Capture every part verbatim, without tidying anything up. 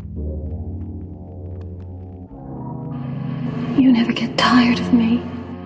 You never get tired of me.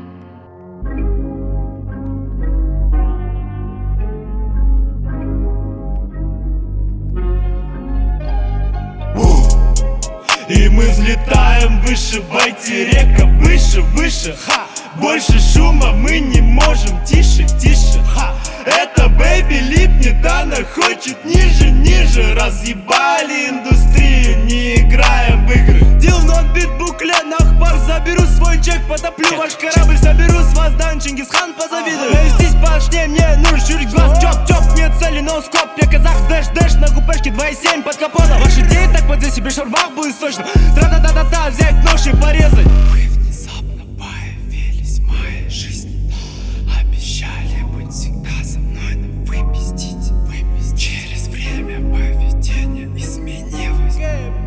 И мы взлетаем выше, байтерека, выше, выше, ха. Больше шума мы не можем, тише, тише, ха. Это бэйби липнет, она хочет ниже, ниже. Разъебали индустрию, не играем в игры. Дил нот бит буклет, нахбар, заберу свой чек, потоплю ваш корабль, соберу с вас дан, Чингисхан позавидую. Здесь башне, мне нужен щурик глаз, чоп, чоп, нет цели, но скоп. Я казах, дэш, дэш, на купешке два и семь под капотом. Ваши идеи так под себе шарбах будет сочно. Тра-та-та-та-та, взять нож и порезать. Вы внезапно появились в моей жизни, обещали быть всегда со мной, но вы пиздите, вы пиздите. Через время поведение изменилось.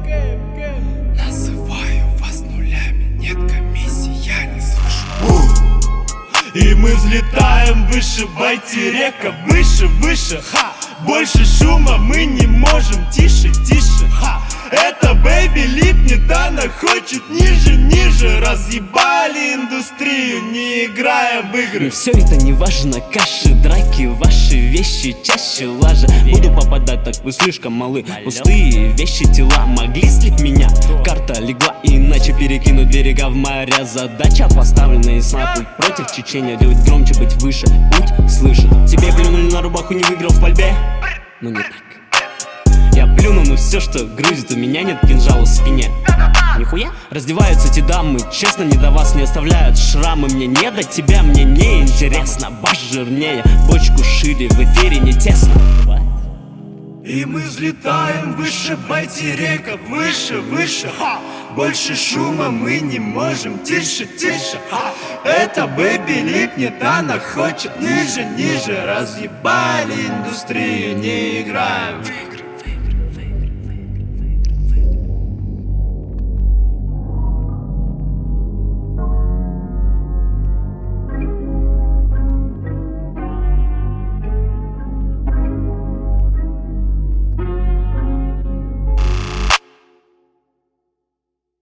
Называю вас нулями, нет комиссии, я не слышу. И мы взлетаем выше, байтерека, выше, выше, ха. Больше шума мы не можем, тише, тише, ха. Это бэйби липнет, она хочет ниже, ниже. Разъебали индустрию, не играя в игры. Но все это не важно, каши, драки, ваши вещи чаще лажа. Буду попадать, так вы слишком малы. Пустые вещи, тела могли слить меня. Карта легла, иначе перекинуть берега в моря. Задача поставлена и снапы против течения. Делать громче, быть выше, путь слышит. Тебе плюнули на рубаху, не выиграл в пальбе. Но не так. Я плюну на все, что грузит, у меня нет кинжала в спине. Нихуя? Раздеваются эти дамы, честно, не до вас не оставляют шрамы. Мне не до тебя, мне не интересно. Баш жирнее, бочку шире, в эфире не тесно. И мы взлетаем выше, байтерека, выше, выше, ха. Больше шума мы не можем, тише, тише, ха. Это бэйби липнет, она хочет ниже, ниже. Разъебали индустрию, не играем.